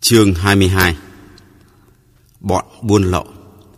Chương 22. Bọn buôn lậu.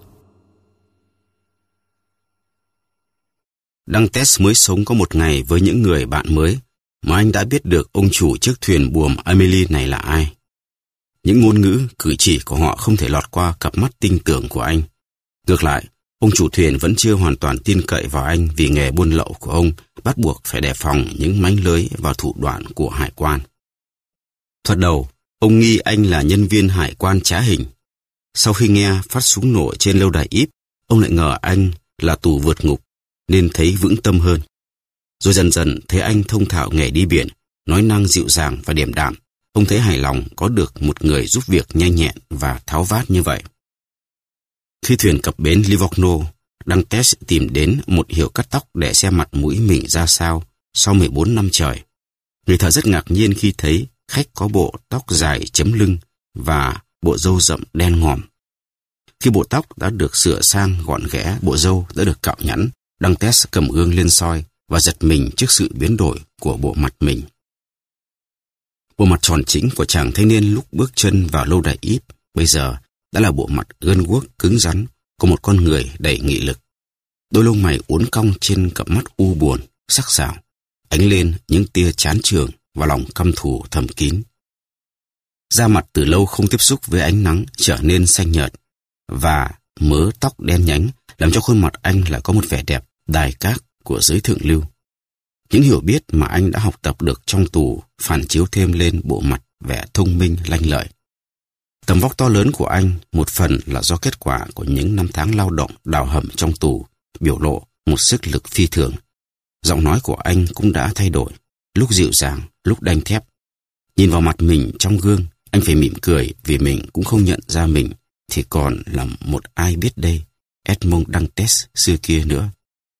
Dantes mới sống có một ngày với những người bạn mới mà anh đã biết được ông chủ chiếc thuyền buồm Amélie này là ai. Những ngôn ngữ, cử chỉ của họ không thể lọt qua cặp mắt tinh tưởng của anh. Ngược lại, ông chủ thuyền vẫn chưa hoàn toàn tin cậy vào anh vì nghề buôn lậu của ông bắt buộc phải đề phòng những mánh lới và thủ đoạn của hải quan. Thoạt đầu, ông nghi anh là nhân viên hải quan trá hình. Sau khi nghe phát súng nổ trên lâu đài Ypres, ông lại ngờ anh là tù vượt ngục, nên thấy vững tâm hơn. Rồi dần dần thấy anh thông thạo nghề đi biển, nói năng dịu dàng và điềm đạm. Ông thấy hài lòng có được một người giúp việc nhanh nhẹn và tháo vát như vậy. Khi thuyền cập bến Livorno, Dantes tìm đến một hiệu cắt tóc để xem mặt mũi mình ra sao sau 14 năm trời. Người thợ rất ngạc nhiên khi thấy khách có bộ tóc dài chấm lưng và bộ râu rậm đen ngòm. Khi bộ tóc đã được sửa sang gọn ghẽ, bộ râu đã được cạo nhẵn, Dantes cầm gương lên soi và giật mình trước sự biến đổi của bộ mặt mình. Bộ mặt tròn trĩnh của chàng thanh niên lúc bước chân vào lâu đài Ypres bây giờ đã là bộ mặt gân guốc cứng rắn của một con người đầy nghị lực. Đôi lông mày uốn cong trên cặp mắt u buồn, sắc sảo, ánh lên những tia chán chường và lòng căm thù thầm kín. Da mặt từ lâu không tiếp xúc với ánh nắng trở nên xanh nhợt và mớ tóc đen nhánh làm cho khuôn mặt anh lại có một vẻ đẹp đài các của giới thượng lưu. Những hiểu biết mà anh đã học tập được trong tù phản chiếu thêm lên bộ mặt vẻ thông minh lanh lợi. Tầm vóc to lớn của anh một phần là do kết quả của những năm tháng lao động đào hầm trong tù, biểu lộ một sức lực phi thường. Giọng nói của anh cũng đã thay đổi, lúc dịu dàng, lúc đanh thép. Nhìn vào mặt mình trong gương, anh phải mỉm cười vì mình cũng không nhận ra mình thì còn là một ai biết đây, Edmond Dantes xưa kia nữa.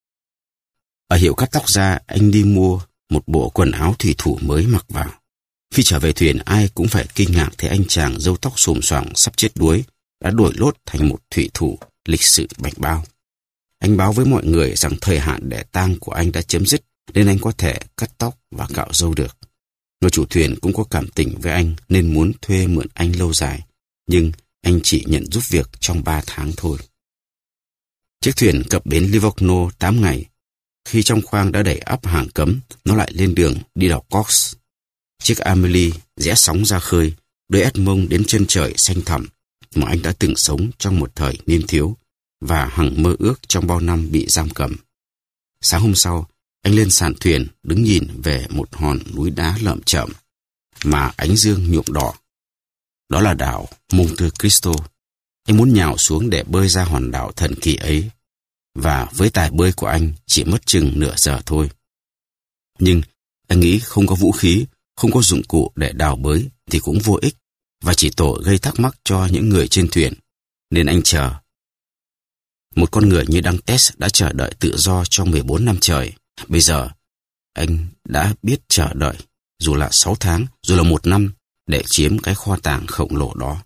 Ở hiệu cắt tóc da, anh đi mua một bộ quần áo thủy thủ mới mặc vào. Khi trở về thuyền, ai cũng phải kinh ngạc thấy anh chàng râu tóc xồm xoàng sắp chết đuối đã đổi lốt thành một thủy thủ lịch sự bảnh bao. Anh báo với mọi người rằng thời hạn để tang của anh đã chấm dứt nên anh có thể cắt tóc và cạo râu được. Người chủ thuyền cũng có cảm tình với anh nên muốn thuê mượn anh lâu dài, nhưng anh chỉ nhận giúp việc trong 3 tháng thôi. Chiếc thuyền cập bến Livorno 8 ngày. Khi trong khoang đã đẩy ắp hàng cấm, nó lại lên đường đi đảo Corse. Chiếc Amélie rẽ sóng ra khơi, đưa Edmond đến chân trời xanh thẳm mà anh đã từng sống trong một thời niên thiếu và hằng mơ ước trong bao năm bị giam cầm. Sáng hôm sau, anh lên sàn thuyền đứng nhìn về một hòn núi đá lởm chởm mà ánh dương nhuộm đỏ. Đó là đảo Monte Cristo. Anh muốn nhào xuống để bơi ra hòn đảo thần kỳ ấy, và với tài bơi của anh chỉ mất chừng nửa giờ thôi. Nhưng anh nghĩ không có vũ khí, không có dụng cụ để đào bới thì cũng vô ích và chỉ tội gây thắc mắc cho những người trên thuyền, nên anh chờ. Một con người như Dantes đã chờ đợi tự do trong 14 năm trời. Bây giờ, anh đã biết chờ đợi, dù là 6 tháng, dù là 1 năm, để chiếm cái kho tàng khổng lồ đó.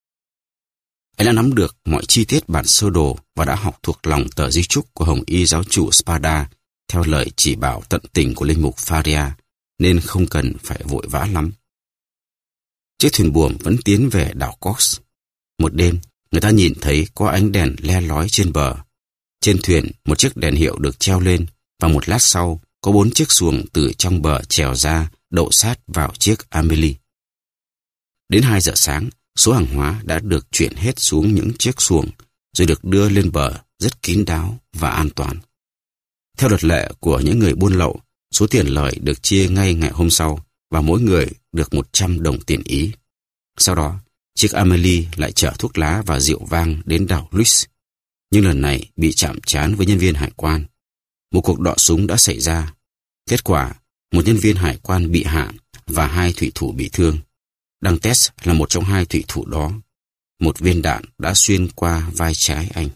Anh đã nắm được mọi chi tiết bản sơ đồ và đã học thuộc lòng tờ di chúc của Hồng Y giáo chủ Spada theo lời chỉ bảo tận tình của linh mục Faria, nên không cần phải vội vã lắm. Chiếc thuyền buồm vẫn tiến về đảo Corse. Một đêm, người ta nhìn thấy có ánh đèn le lói trên bờ. Trên thuyền, một chiếc đèn hiệu được treo lên, và một lát sau, có 4 chiếc xuồng từ trong bờ trèo ra, đậu sát vào chiếc Amélie. Đến 2 giờ sáng, số hàng hóa đã được chuyển hết xuống những chiếc xuồng, rồi được đưa lên bờ rất kín đáo và an toàn. Theo luật lệ của những người buôn lậu, số tiền lời được chia ngay ngày hôm sau, và mỗi người được 100 đồng tiền Ý. Sau đó, chiếc Amélie lại chở thuốc lá và rượu vang đến đảo Luis, nhưng lần này bị chạm trán với nhân viên hải quan. Một cuộc đọ súng đã xảy ra. Kết quả, một nhân viên hải quan bị hạ và 2 thủy thủ bị thương. Dantes là một trong 2 thủy thủ đó. Một viên đạn đã xuyên qua vai trái anh.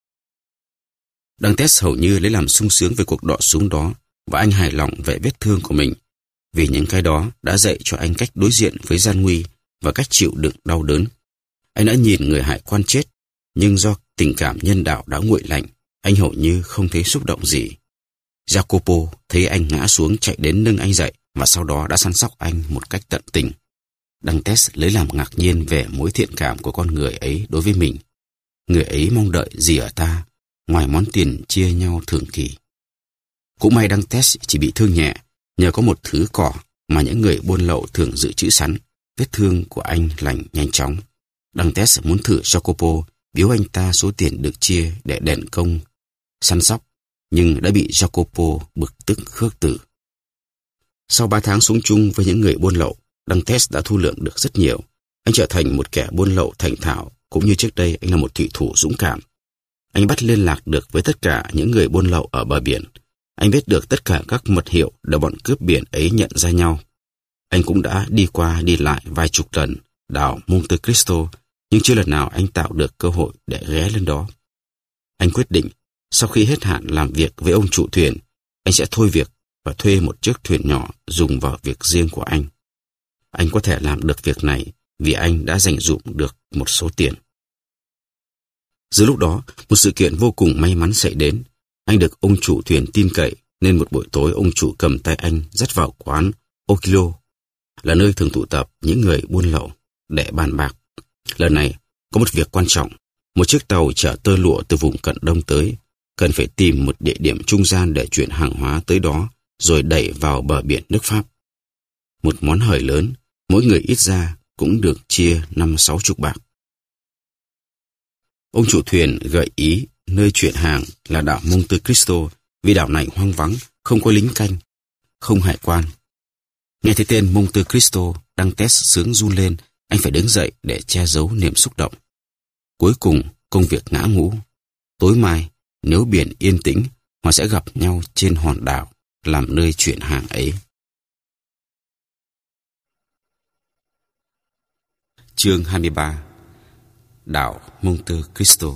Dantes hầu như lấy làm sung sướng về cuộc đọ súng đó, và anh hài lòng về vết thương của mình, vì những cái đó đã dạy cho anh cách đối diện với gian nguy và cách chịu đựng đau đớn. Anh đã nhìn người hải quan chết, nhưng do tình cảm nhân đạo đã nguội lạnh, anh hầu như không thấy xúc động gì. Jacopo thấy anh ngã xuống chạy đến nâng anh dậy và sau đó đã săn sóc anh một cách tận tình. Dantes lấy làm ngạc nhiên về mối thiện cảm của con người ấy đối với mình. Người ấy mong đợi gì ở ta, ngoài món tiền chia nhau thường kỳ. Cũng may Dantes chỉ bị thương nhẹ, nhờ có một thứ cỏ mà những người buôn lậu thường dự trữ sẵn. Vết thương của anh lành nhanh chóng. Dantes muốn thử Jacopo biếu anh ta số tiền được chia để đền công săn sóc, nhưng đã bị Jacopo bực tức khước từ. Sau 3 tháng sống chung với những người buôn lậu, Dantes đã thu lượm được rất nhiều. Anh trở thành một kẻ buôn lậu thành thạo, cũng như trước đây anh là một thủy thủ dũng cảm. Anh bắt liên lạc được với tất cả những người buôn lậu ở bờ biển. Anh biết được tất cả các mật hiệu để bọn cướp biển ấy nhận ra nhau. Anh cũng đã đi qua đi lại vài chục lần đảo Monte Cristo, nhưng chưa lần nào anh tạo được cơ hội để ghé lên đó. Anh quyết định, sau khi hết hạn làm việc với ông chủ thuyền, anh sẽ thôi việc và thuê một chiếc thuyền nhỏ dùng vào việc riêng của anh. Anh có thể làm được việc này vì anh đã dành dụm được một số tiền. Giữa lúc đó, một sự kiện vô cùng may mắn xảy đến. Anh được ông chủ thuyền tin cậy, nên một buổi tối ông chủ cầm tay anh dắt vào quán Okilo, là nơi thường tụ tập những người buôn lậu, để bàn bạc. Lần này, có một việc quan trọng. Một chiếc tàu chở tơ lụa từ vùng Cận Đông tới, cần phải tìm một địa điểm trung gian để chuyển hàng hóa tới đó, rồi đẩy vào bờ biển nước Pháp. Một món hời lớn, mỗi người ít ra cũng được chia 50-60 bạc. Ông chủ thuyền gợi ý nơi chuyển hàng là đảo Monte Cristo, vì đảo này hoang vắng, không có lính canh, không hải quan. Nghe thấy tên Monte Cristo, Dantes sướng run lên, anh phải đứng dậy để che giấu niềm xúc động. Cuối cùng, công việc ngã ngũ. Tối mai, nếu biển yên tĩnh, họ sẽ gặp nhau trên hòn đảo, làm nơi chuyển hàng ấy. Chương 23. Đảo Monte Cristo.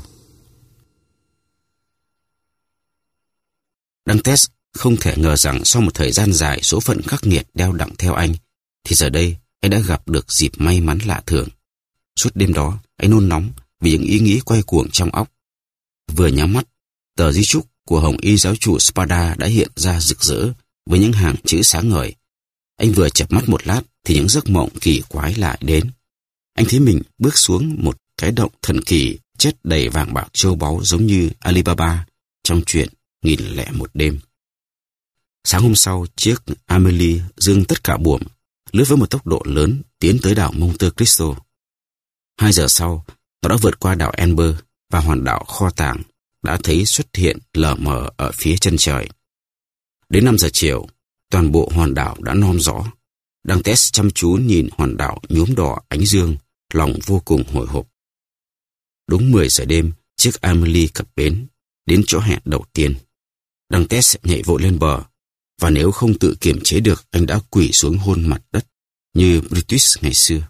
Dantes không thể ngờ rằng sau một thời gian dài số phận khắc nghiệt đeo đẳng theo anh, thì giờ đây anh đã gặp được dịp may mắn lạ thường. Suốt đêm đó, anh nôn nóng vì những ý nghĩ quay cuồng trong óc. Vừa nhắm mắt, tờ di chúc của Hồng Y giáo chủ Spada đã hiện ra rực rỡ với những hàng chữ sáng ngời. Anh vừa chợp mắt một lát thì những giấc mộng kỳ quái lại đến. Anh thấy mình bước xuống một cái động thần kỳ chất đầy vàng bạc châu báu giống như Alibaba trong chuyện 1001 đêm. Sáng hôm sau, chiếc Amelie dương tất cả buồm, lướt với một tốc độ lớn tiến tới đảo Monte Cristo. 2 giờ sau, nó đã vượt qua đảo Amber và hòn đảo kho tàng đã thấy xuất hiện lờ mờ ở phía chân trời. Đến 5 giờ chiều, toàn bộ hòn đảo đã non rõ. Dantes chăm chú nhìn hòn đảo nhuốm đỏ ánh dương, lòng vô cùng hồi hộp. Đúng 10 giờ đêm, chiếc Amelie cập bến, đến chỗ hẹn đầu tiên. Dantes nhảy vội lên bờ, và nếu không tự kiềm chế được, anh đã quỳ xuống hôn mặt đất, như Brutus ngày xưa.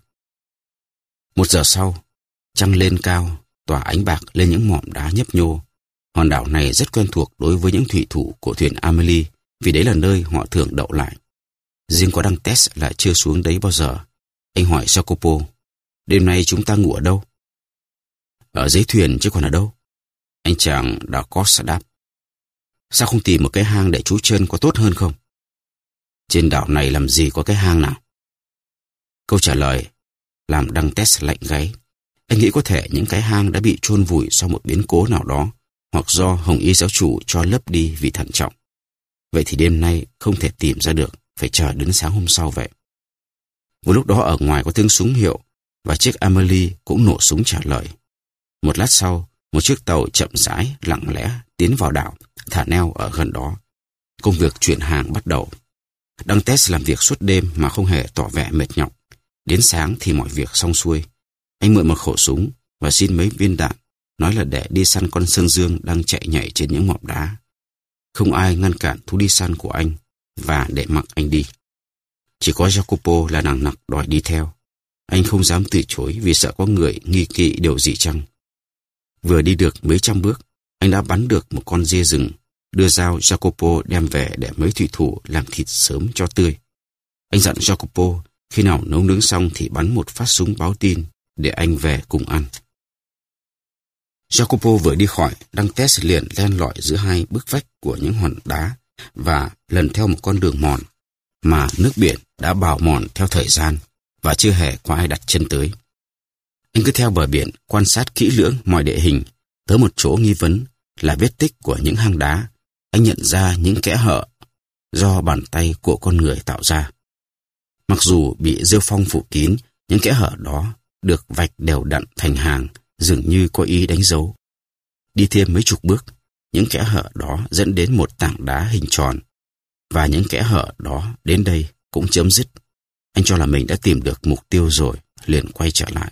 1 giờ sau, trăng lên cao, tỏa ánh bạc lên những mỏm đá nhấp nhô. Hòn đảo này rất quen thuộc đối với những thủy thủ của thuyền Amelie, vì đấy là nơi họ thường đậu lại. Riêng có Dantes lại chưa xuống đấy bao giờ. Anh hỏi Jacopo, đêm nay chúng ta ngủ ở đâu? Ở dưới thuyền chứ còn ở đâu? Anh chàng Da Costa đáp. Sao không tìm một cái hang để trú chân có tốt hơn không? Trên đảo này làm gì có cái hang nào? Câu trả lời làm Dantes lạnh gáy. Anh nghĩ có thể những cái hang đã bị chôn vùi sau một biến cố nào đó, hoặc do Hồng Y giáo chủ cho lấp đi vì thận trọng. Vậy thì đêm nay không thể tìm ra được, phải chờ đến sáng hôm sau vậy. Một lúc đó ở ngoài có tiếng súng hiệu, và chiếc Amelie cũng nổ súng trả lời. Một lát sau, một chiếc tàu chậm rãi, lặng lẽ tiến vào đảo, thả neo ở gần đó. Công việc chuyển hàng bắt đầu. Dantes làm việc suốt đêm mà không hề tỏ vẻ mệt nhọc. Đến sáng thì mọi việc xong xuôi. Anh mượn một khẩu súng và xin mấy viên đạn, nói là để đi săn con sơn dương đang chạy nhảy trên những mỏm đá. Không ai ngăn cản thú đi săn của anh và để mặc anh đi. Chỉ có Jacopo là nằng nặc đòi đi theo. Anh không dám từ chối vì sợ có người nghi kỵ điều gì chăng. Vừa đi được mấy trăm bước, anh đã bắn được một con dê rừng, đưa dao Jacopo đem về để mấy thủy thủ làm thịt sớm cho tươi. Anh dặn Jacopo khi nào nấu nướng xong thì bắn một phát súng báo tin để anh về cùng ăn. Jacopo vừa đi khỏi, Dantes liền len lỏi giữa hai bức vách của những hòn đá và lần theo một con đường mòn mà nước biển đã bào mòn theo thời gian, và chưa hề có ai đặt chân tới. Anh cứ theo bờ biển quan sát kỹ lưỡng mọi địa hình, tới một chỗ nghi vấn là vết tích của những hang đá. Anh nhận ra những kẽ hở do bàn tay của con người tạo ra. Mặc dù bị rêu phong phủ kín, những kẽ hở đó được vạch đều đặn thành hàng, dường như có ý đánh dấu. Đi thêm mấy chục bước, những kẽ hở đó dẫn đến một tảng đá hình tròn, và những kẽ hở đó đến đây cũng chấm dứt. Anh cho là mình đã tìm được mục tiêu rồi, liền quay trở lại.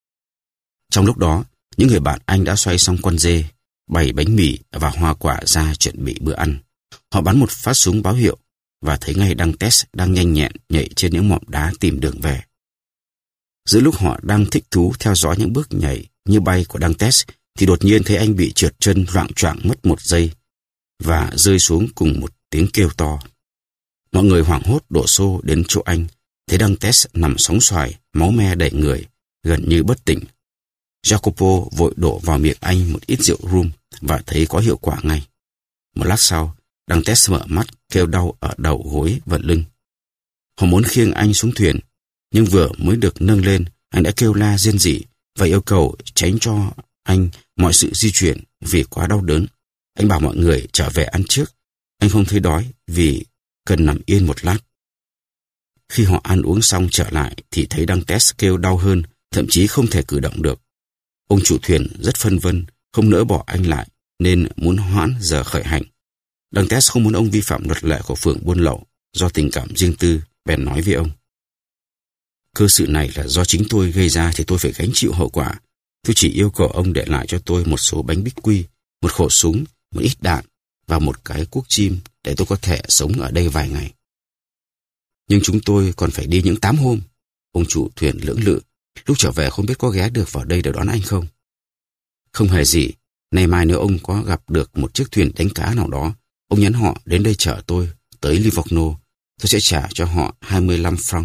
Trong lúc đó, những người bạn anh đã xoay xong con dê, bày bánh mì và hoa quả ra chuẩn bị bữa ăn. Họ bắn một phát súng báo hiệu và thấy ngay Dantes đang nhanh nhẹn nhảy trên những mỏm đá tìm đường về. Giữa lúc họ đang thích thú theo dõi những bước nhảy như bay của Dantes, thì đột nhiên thấy anh bị trượt chân loạng choạng mất một giây và rơi xuống cùng một tiếng kêu to. Mọi người hoảng hốt đổ xô đến chỗ anh, thấy Dantes nằm sóng xoài, máu me đầy người, gần như bất tỉnh. Jacopo vội đổ vào miệng anh một ít rượu rum và thấy có hiệu quả ngay. Một lát sau, Dantes mở mắt kêu đau ở đầu gối và lưng. Họ muốn khiêng anh xuống thuyền, nhưng vừa mới được nâng lên, anh đã kêu la rên rỉ và yêu cầu tránh cho anh mọi sự di chuyển vì quá đau đớn. Anh bảo mọi người trở về ăn trước. Anh không thấy đói vì cần nằm yên một lát. Khi họ ăn uống xong trở lại thì thấy Dantes kêu đau hơn, thậm chí không thể cử động được. Ông chủ thuyền rất phân vân, không nỡ bỏ anh lại, nên muốn hoãn giờ khởi hành. Dantes không muốn ông vi phạm luật lệ của phường buôn lậu do tình cảm riêng tư, bèn nói với ông: cơ sự này là do chính tôi gây ra thì tôi phải gánh chịu hậu quả. Tôi chỉ yêu cầu ông để lại cho tôi một số bánh bích quy, một khẩu súng, một ít đạn và một cái cuốc chim để tôi có thể sống ở đây vài ngày. Nhưng chúng tôi còn phải đi những 8 hôm. Ông chủ thuyền lưỡng lự, lúc trở về không biết có ghé được vào đây để đón anh không? Không hề gì. Nay mai nếu ông có gặp được một chiếc thuyền đánh cá nào đó, ông nhắn họ đến đây chở tôi tới Livorno. Tôi sẽ trả cho họ 25 franc.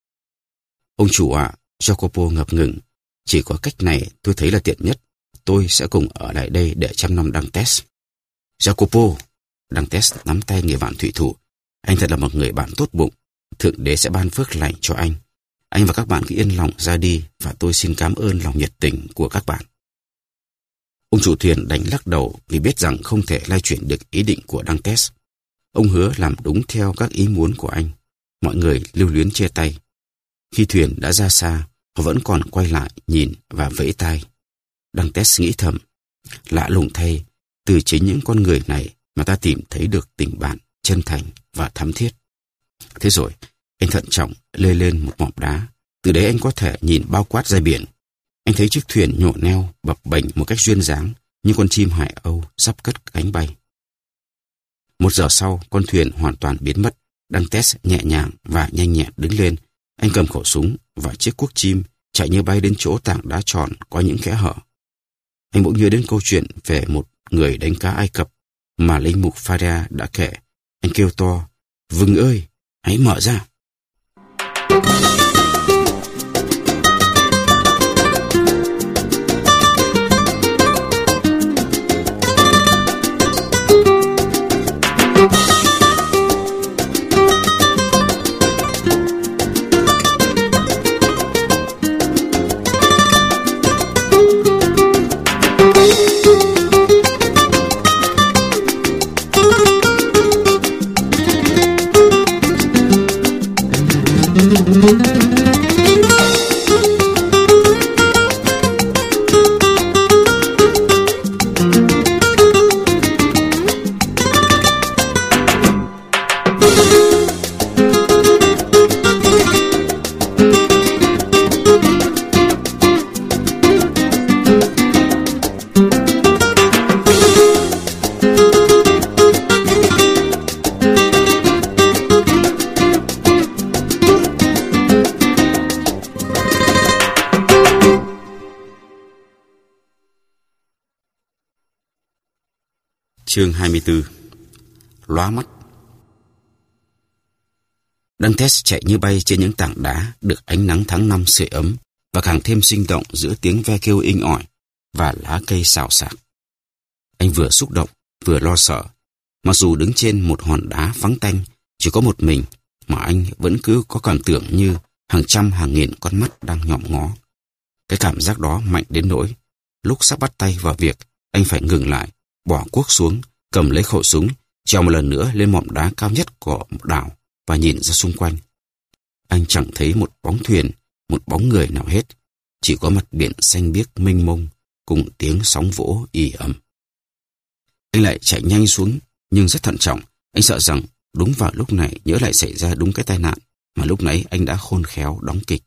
Ông chủ ạ, Jacopo ngập ngừng. Chỉ có cách này tôi thấy là tiện nhất. Tôi sẽ cùng ở lại đây để chăm nom Dantes. Jacopo! Dantes nắm tay người bạn thủy thủ. Anh thật là một người bạn tốt bụng. Thượng đế sẽ ban phước lành cho anh. Anh và các bạn cứ yên lòng ra đi và tôi xin cảm ơn lòng nhiệt tình của các bạn. Ông chủ thuyền đánh lắc đầu vì biết rằng không thể lay chuyển được ý định của Dantes. Ông hứa làm đúng theo các ý muốn của anh. Mọi người lưu luyến chia tay. Khi thuyền đã ra xa, họ vẫn còn quay lại nhìn và vẫy tay. Dantes nghĩ thầm, lạ lùng thay, từ chính những con người này mà ta tìm thấy được tình bạn chân thành và thắm thiết. Thế rồi, anh thận trọng lê lên một mỏm đá. Từ đấy anh có thể nhìn bao quát ra biển. Anh thấy chiếc thuyền nhổ neo bập bềnh một cách duyên dáng như con chim hải âu sắp cất cánh bay. 1 giờ sau, con thuyền hoàn toàn biến mất. Dantes nhẹ nhàng và nhanh nhẹn đứng lên. Anh cầm khẩu súng và chiếc cuốc chim chạy như bay đến chỗ tảng đá tròn có những kẽ hở. Anh bỗng nhớ đến câu chuyện về một người đánh cá Ai Cập mà linh mục Faria đã kể. Anh kêu to, vừng ơi, hãy mở ra. Chương 24. Lóa mắt. Dantes chạy như bay trên những tảng đá được ánh nắng tháng 5 sưởi ấm và càng thêm sinh động giữa tiếng ve kêu inh ỏi và lá cây xào xạc. Anh vừa xúc động, vừa lo sợ. Mặc dù đứng trên một hòn đá vắng tanh, chỉ có một mình, mà anh vẫn cứ có cảm tưởng như hàng trăm hàng nghìn con mắt đang nhòm ngó. Cái cảm giác đó mạnh đến nỗi, lúc sắp bắt tay vào việc, anh phải ngừng lại, bỏ cuốc xuống, cầm lấy khẩu súng, trèo một lần nữa lên mỏm đá cao nhất của một đảo và nhìn ra xung quanh. Anh chẳng thấy một bóng thuyền, một bóng người nào hết, chỉ có mặt biển xanh biếc mênh mông cùng tiếng sóng vỗ ì ầm. Anh lại chạy nhanh xuống, nhưng rất thận trọng. Anh sợ rằng đúng vào lúc này nhỡ lại xảy ra đúng cái tai nạn mà lúc nãy anh đã khôn khéo đóng kịch.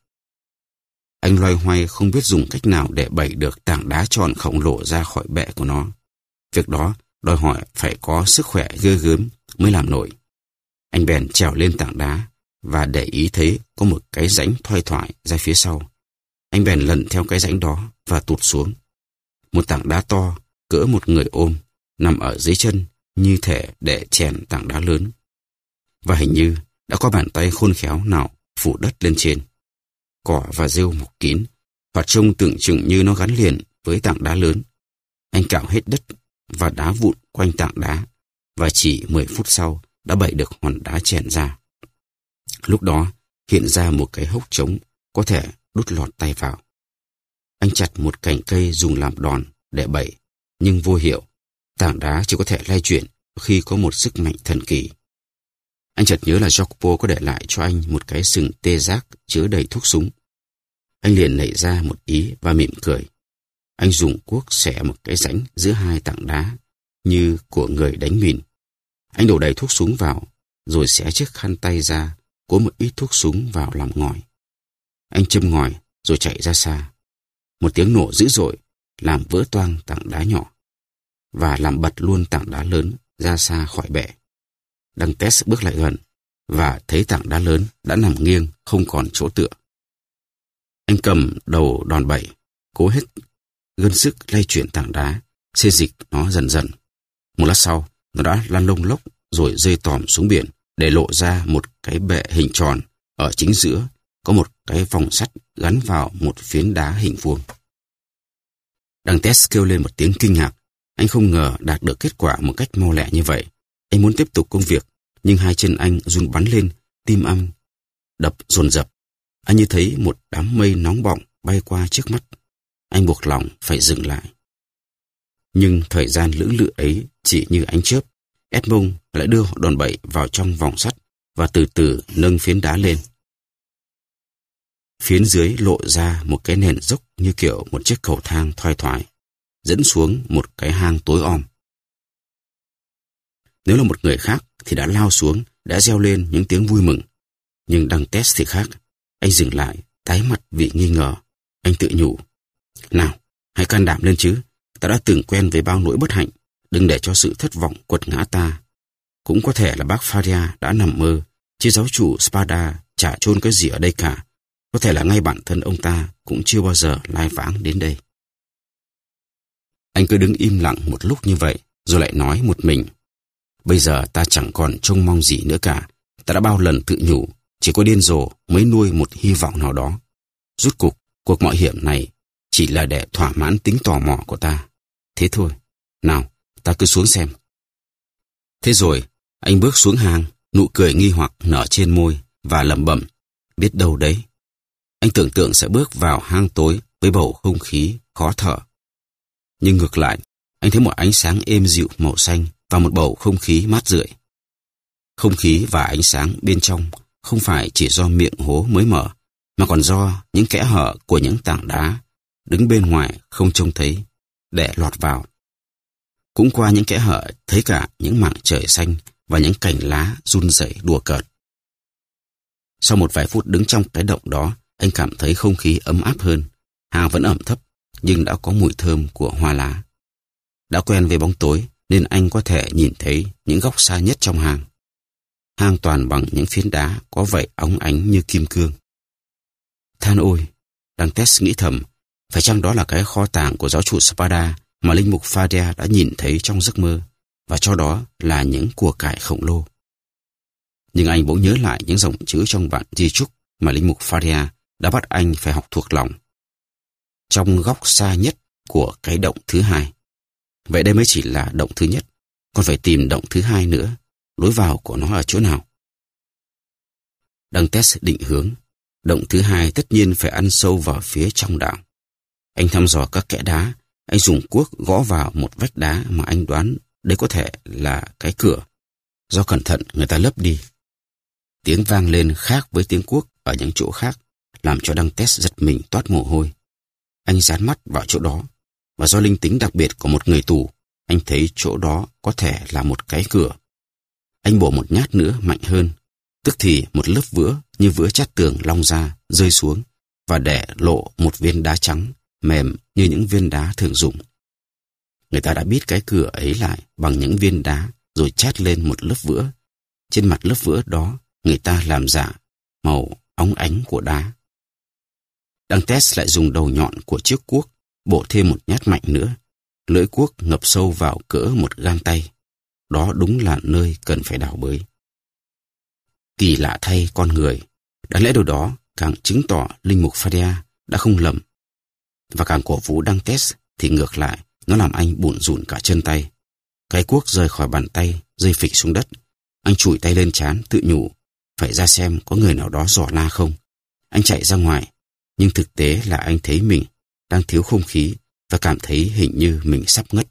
Anh loay hoay không biết dùng cách nào để bẩy được tảng đá tròn khổng lồ ra khỏi bệ của nó. Việc đó đòi hỏi phải có sức khỏe ghê gớm mới làm nổi. Anh bèn trèo lên tảng đá và để ý thấy có một cái rãnh thoai thoải ra phía sau. Anh bèn lần theo cái rãnh đó và tụt xuống. Một tảng đá to, cỡ một người ôm, nằm ở dưới chân như thể để chèn tảng đá lớn. Và hình như đã có bàn tay khôn khéo nào phủ đất lên trên. Cỏ và rêu mọc kín, và trông tưởng chừng như nó gắn liền với tảng đá lớn. Anh cạo hết đất và đá vụn quanh tảng đá, và chỉ 10 phút sau đã bẩy được hòn đá chèn ra. Lúc đó hiện ra một cái hốc trống có thể đút lọt tay vào. Anh chặt một cành cây dùng làm đòn để bẩy, nhưng vô hiệu. Tảng đá chỉ có thể lay chuyển khi có một sức mạnh thần kỳ. Anh chợt nhớ là Jacopo có để lại cho anh một cái sừng tê giác chứa đầy thuốc súng. Anh liền nảy ra một ý và mỉm cười. Anh dùng cuốc xẻ một cái rãnh giữa hai tảng đá như của người đánh mìn. Anh đổ đầy thuốc súng vào, rồi xẻ chiếc khăn tay ra, cố một ít thuốc súng vào làm ngòi. Anh châm ngòi rồi chạy ra xa. Một tiếng nổ dữ dội làm vỡ toang tảng đá nhỏ và làm bật luôn tảng đá lớn ra xa khỏi bệ. Dantes bước lại gần và thấy tảng đá lớn đã nằm nghiêng, không còn chỗ tựa. Anh cầm đầu đòn bẩy, cố hết gân sức lay chuyển tảng đá, xê dịch nó dần dần. Một lát sau, nó đã lăn lông lốc rồi rơi tòm xuống biển để lộ ra một cái bệ hình tròn. Ở chính giữa có một cái vòng sắt gắn vào một phiến đá hình vuông. Dantes kêu lên một tiếng kinh ngạc. Anh không ngờ đạt được kết quả một cách mau lẹ như vậy. Anh muốn tiếp tục công việc, nhưng hai chân anh run bắn lên, tim anh đập dồn dập. Anh như thấy một đám mây nóng bỏng bay qua trước mắt. Anh buộc lòng phải dừng lại. Nhưng thời gian lưỡng lự ấy chỉ như ánh chớp. Edmond lại đưa đòn bẩy vào trong vòng sắt và từ từ nâng phiến đá lên. Phiến dưới lộ ra một cái nền dốc như kiểu một chiếc cầu thang thoai thoải, dẫn xuống một cái hang tối om. Nếu là một người khác thì đã lao xuống, đã reo lên những tiếng vui mừng. Nhưng Dantes thì khác. Anh dừng lại, tái mặt vì nghi ngờ. Anh tự nhủ. Nào, hãy can đảm lên chứ. Ta đã từng quen với bao nỗi bất hạnh. Đừng để cho sự thất vọng quật ngã ta. Cũng có thể là bác Faria đã nằm mơ, chứ giáo chủ Spada chả chôn cái gì ở đây cả. Có thể là ngay bản thân ông ta cũng chưa bao giờ lai vãng đến đây. Anh cứ đứng im lặng một lúc như vậy, rồi lại nói một mình. Bây giờ ta chẳng còn trông mong gì nữa cả. Ta đã bao lần tự nhủ, chỉ có điên rồ mới nuôi một hy vọng nào đó. Rốt cục, cuộc mạo hiểm này chỉ là để thỏa mãn tính tò mò của ta. Thế thôi. Nào, ta cứ xuống xem. Thế rồi, anh bước xuống hang, nụ cười nghi hoặc nở trên môi và lẩm bẩm. Biết đâu đấy. Anh tưởng tượng sẽ bước vào hang tối với bầu không khí khó thở. Nhưng ngược lại, anh thấy một ánh sáng êm dịu màu xanh và một bầu không khí mát rượi. Không khí và ánh sáng bên trong không phải chỉ do miệng hố mới mở, mà còn do những kẽ hở của những tảng đá đứng bên ngoài không trông thấy để lọt vào. Cũng qua những kẽ hở thấy cả những mảng trời xanh và những cành lá run rẩy đùa cợt. Sau một vài phút đứng trong cái động đó, anh cảm thấy không khí ấm áp hơn. Hang vẫn ẩm thấp, nhưng đã có mùi thơm của hoa lá. Đã quen với bóng tối, nên anh có thể nhìn thấy những góc xa nhất trong hang. Hang toàn bằng những phiến đá có vậy óng ánh như kim cương. Than ôi, Dantes nghĩ thầm, phải chăng đó là cái kho tàng của giáo chủ Spada mà linh mục Faria đã nhìn thấy trong giấc mơ, và cho đó là những của cải khổng lồ. Nhưng anh bỗng nhớ lại những dòng chữ trong bản di chúc mà linh mục Faria đã bắt anh phải học thuộc lòng. Trong góc xa nhất của cái động thứ hai. Vậy đây mới chỉ là động thứ nhất, còn phải tìm động thứ hai nữa. Lối vào của nó ở chỗ nào? Dantes định hướng. Động thứ hai tất nhiên phải ăn sâu vào phía trong đảo. Anh thăm dò các kẽ đá, anh dùng cuốc gõ vào một vách đá mà anh đoán đây có thể là cái cửa. Do cẩn thận người ta lấp đi. Tiếng vang lên khác với tiếng cuốc ở những chỗ khác, làm cho Dantes giật mình toát mồ hôi. Anh dán mắt vào chỗ đó, và do linh tính đặc biệt của một người tù, anh thấy chỗ đó có thể là một cái cửa. Anh bổ một nhát nữa mạnh hơn, tức thì một lớp vữa như vữa chát tường long ra, rơi xuống, và để lộ một viên đá trắng, mềm như những viên đá thường dùng. Người ta đã bít cái cửa ấy lại bằng những viên đá, rồi chát lên một lớp vữa. Trên mặt lớp vữa đó, người ta làm giả màu óng ánh của đá. Dantes lại dùng đầu nhọn của chiếc cuốc bổ thêm một nhát mạnh nữa. Lưỡi cuốc ngập sâu vào cỡ một gang tay. Đó đúng là nơi cần phải đào bới. Kỳ lạ thay con người, đáng lẽ điều đó càng chứng tỏ linh mục Faria đã không lầm. Và càng cổ vũ Dantes thì ngược lại, nó làm anh bủn rủn cả chân tay. Cái cuốc rơi khỏi bàn tay, rơi phịch xuống đất. Anh chùi tay lên trán, tự nhủ, phải ra xem có người nào đó giỏ la không. Anh chạy ra ngoài, nhưng thực tế là anh thấy mình đang thiếu không khí và cảm thấy hình như mình sắp ngất.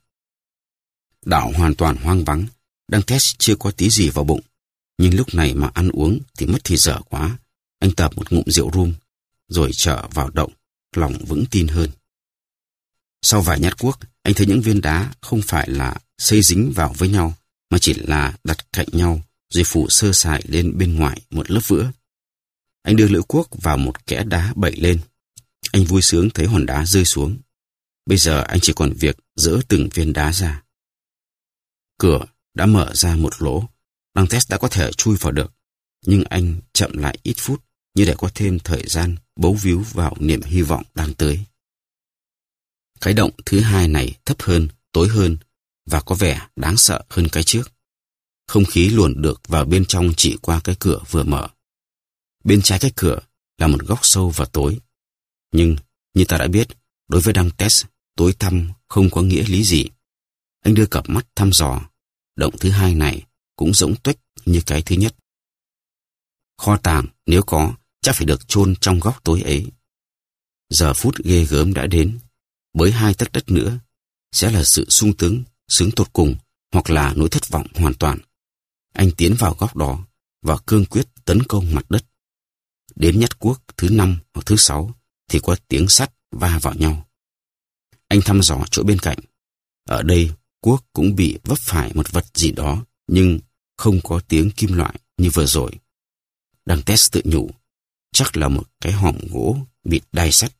Đảo hoàn toàn hoang vắng, Dantes chưa có tí gì vào bụng. Nhưng lúc này mà ăn uống thì mất thì dở quá. Anh tập một ngụm rượu rum, rồi trở vào động, lòng vững tin hơn. Sau vài nhát cuốc, anh thấy những viên đá không phải là xây dính vào với nhau, mà chỉ là đặt cạnh nhau, rồi phủ sơ sài lên bên ngoài một lớp vữa. Anh đưa lưỡi cuốc vào một kẽ đá bẩy lên. Anh vui sướng thấy hòn đá rơi xuống. Bây giờ anh chỉ còn việc dỡ từng viên đá ra. Cửa đã mở ra một lỗ. Dantes đã có thể chui vào được. Nhưng anh chậm lại ít phút như để có thêm thời gian bấu víu vào niềm hy vọng đang tới. Cái động thứ hai này thấp hơn, tối hơn và có vẻ đáng sợ hơn cái trước. Không khí luồn được vào bên trong chỉ qua cái cửa vừa mở. Bên trái cái cửa là một góc sâu và tối. Nhưng, như ta đã biết, đối với Dantes, tối tăm không có nghĩa lý gì. Anh đưa cặp mắt thăm dò. Động thứ hai này cũng rỗng tuếch như cái thứ nhất. Kho tàng, nếu có, chắc phải được chôn trong góc tối ấy. Giờ phút ghê gớm đã đến. Với 2 tấc đất nữa, sẽ là sự sung sướng tột cùng, hoặc là nỗi thất vọng hoàn toàn. Anh tiến vào góc đó và cương quyết tấn công mặt đất. Đến nhát cuốc thứ 5 hoặc thứ 6 thì có tiếng sắt va vào nhau. Anh thăm dò chỗ bên cạnh. Ở đây, cuốc cũng bị vấp phải một vật gì đó, nhưng không có tiếng kim loại như vừa rồi. Dantes tự nhủ, chắc là một cái hòm gỗ bịt đai sắt.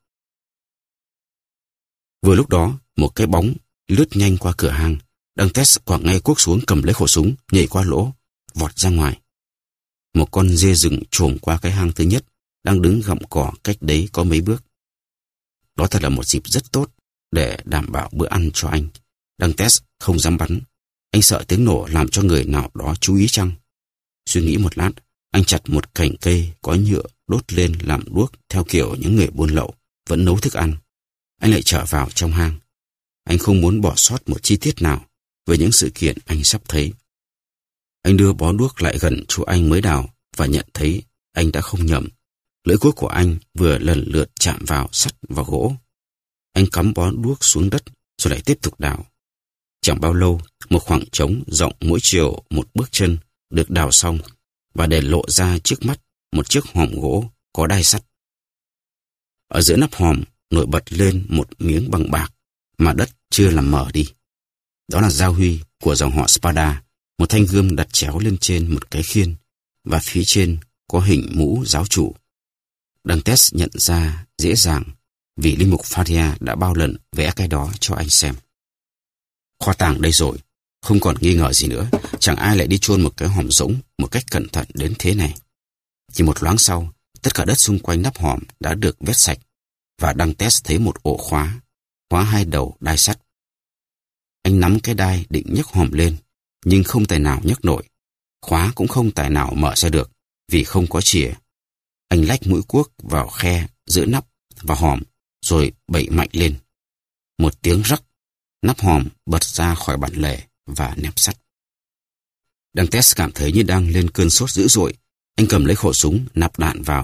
Vừa lúc đó, một cái bóng lướt nhanh qua cửa hang. Dantes quẳng ngay cuốc xuống, cầm lấy khẩu súng, nhảy qua lỗ, vọt ra ngoài. Một con dê rừng chồm qua cái hang thứ nhất, đang đứng gặm cỏ cách đấy có mấy bước. Đó thật là một dịp rất tốt để đảm bảo bữa ăn cho anh. Dantes không dám bắn. Anh sợ tiếng nổ làm cho người nào đó chú ý chăng? Suy nghĩ một lát, anh chặt một cành cây có nhựa đốt lên làm đuốc theo kiểu những người buôn lậu vẫn nấu thức ăn. Anh lại trở vào trong hang. Anh không muốn bỏ sót một chi tiết nào về những sự kiện anh sắp thấy. Anh đưa bó đuốc lại gần chỗ anh mới đào và nhận thấy anh đã không nhầm. Lưỡi cuốc của anh vừa lần lượt chạm vào sắt và gỗ. Anh cắm bó đuốc xuống đất rồi lại tiếp tục đào. Chẳng bao lâu, một khoảng trống rộng mỗi chiều một bước chân được đào xong và để lộ ra trước mắt một chiếc hòm gỗ có đai sắt. Ở giữa nắp hòm nổi bật lên một miếng bằng bạc mà đất chưa làm mở đi. Đó là giao huy của dòng họ Spada, một thanh gươm đặt chéo lên trên một cái khiên và phía trên có hình mũ giáo chủ. Dantes nhận ra dễ dàng vì linh mục Faria đã bao lần vẽ cái đó cho anh xem. Kho tàng đây rồi, không còn nghi ngờ gì nữa, chẳng ai lại đi chôn một cái hòm rỗng một cách cẩn thận đến thế này. Chỉ một loáng sau, tất cả đất xung quanh nắp hòm đã được vét sạch và Dantes thấy một ổ khóa 2 đầu đai sắt. Anh nắm cái đai định nhấc hòm lên, nhưng không tài nào nhấc nổi. Khóa cũng không tài nào mở ra được vì không có chìa. Anh lách mũi cuốc vào khe giữa nắp và hòm rồi bẩy mạnh lên. Một tiếng rắc, nắp hòm bật ra khỏi bản lề và nẹp sắt. Dantes cảm thấy như đang lên cơn sốt dữ dội. Anh cầm lấy khẩu súng nạp đạn vào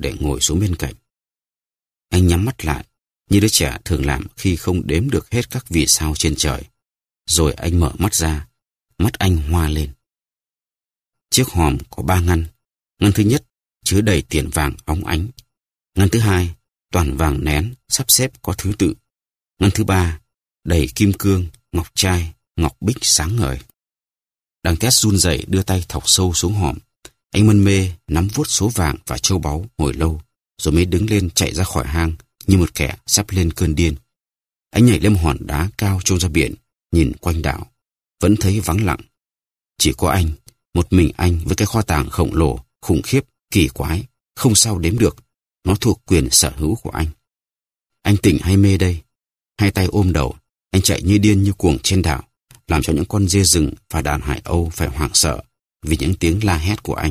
để ngồi xuống bên cạnh. Anh nhắm mắt lại, như đứa trẻ thường làm khi không đếm được hết các vì sao trên trời. Rồi anh mở mắt ra, mắt anh hoa lên. Chiếc hòm có 3 ngăn. Ngăn thứ nhất chứa đầy tiền vàng óng ánh. Ngăn thứ hai toàn vàng nén sắp xếp có thứ tự. Ngăn thứ ba đầy kim cương, ngọc trai, ngọc bích sáng ngời. Đằng Tét run rẩy đưa tay thọc sâu xuống hòm. Anh mân mê nắm vuốt số vàng và châu báu hồi lâu, rồi mới đứng lên chạy ra khỏi hang như một kẻ sắp lên cơn điên. Anh nhảy lên hòn đá cao trông ra biển, nhìn quanh đảo, vẫn thấy vắng lặng. Chỉ có anh, một mình anh với cái kho tàng khổng lồ, khủng khiếp, kỳ quái, không sao đếm được. Nó thuộc quyền sở hữu của anh. Anh tỉnh hay mê đây? Hai tay ôm đầu, anh chạy như điên như cuồng trên đảo, làm cho những con dê rừng và đàn hải âu phải hoảng sợ vì những tiếng la hét của anh.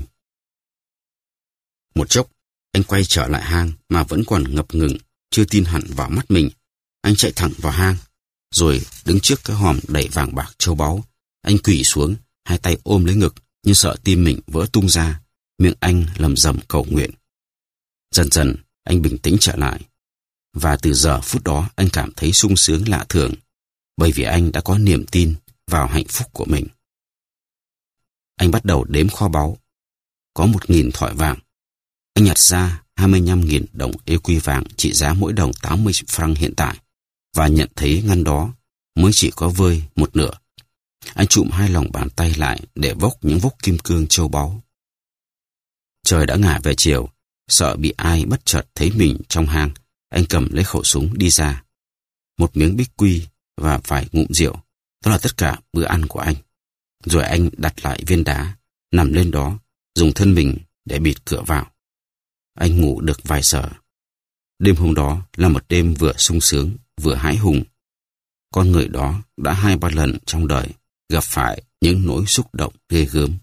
Một chốc, anh quay trở lại hang mà vẫn còn ngập ngừng, chưa tin hẳn vào mắt mình. Anh chạy thẳng vào hang, rồi đứng trước cái hòm đầy vàng bạc châu báu. Anh quỳ xuống, hai tay ôm lấy ngực như sợ tim mình vỡ tung ra. Miệng anh lầm rầm cầu nguyện. Dần dần, anh bình tĩnh trở lại. Và từ giờ phút đó anh cảm thấy sung sướng lạ thường, bởi vì anh đã có niềm tin vào hạnh phúc của mình. Anh bắt đầu đếm kho báu. Có 1.000 thỏi vàng. Anh nhặt ra 25.000 đồng EQ vàng trị giá mỗi đồng 80 franc hiện tại, và nhận thấy ngăn đó mới chỉ có vơi một nửa. Anh chụm hai lòng bàn tay lại để vốc những vốc kim cương châu báu. Trời đã ngả về chiều, sợ bị ai bất chợt thấy mình trong hang, anh cầm lấy khẩu súng đi ra. Một miếng bích quy và vài ngụm rượu, đó là tất cả bữa ăn của anh. Rồi anh đặt lại viên đá, nằm lên đó, dùng thân mình để bịt cửa vào. Anh ngủ được vài giờ. Đêm hôm đó là một đêm vừa sung sướng, vừa hãi hùng. Con người đó đã 2-3 lần trong đời gặp phải những nỗi xúc động ghê gớm.